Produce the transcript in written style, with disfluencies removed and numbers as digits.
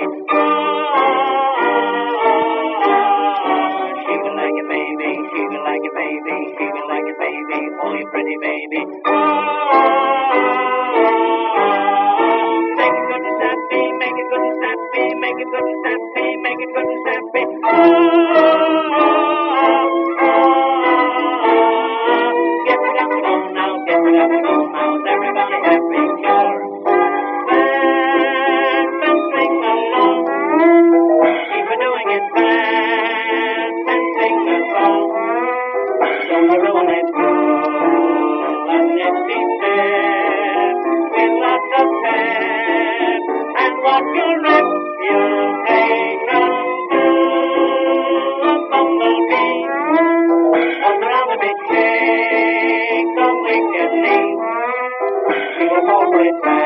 She will like it, baby. She will like it, baby. She will like it, baby. Oh, you pretty baby. Make it good and snappy. Make it good and snappy. Make it good and snappy. Make it good and snappy. Get it up and on now. Get it up and on now. Is everybody happy? Sure. Dance and sing along. Keep on doing it fast and sing a song. Don't ruin it cool and nifty step with lots of pep and watch your reputation do. A bumblebee comes around the big shake, so wickedly. She will fall for it fast.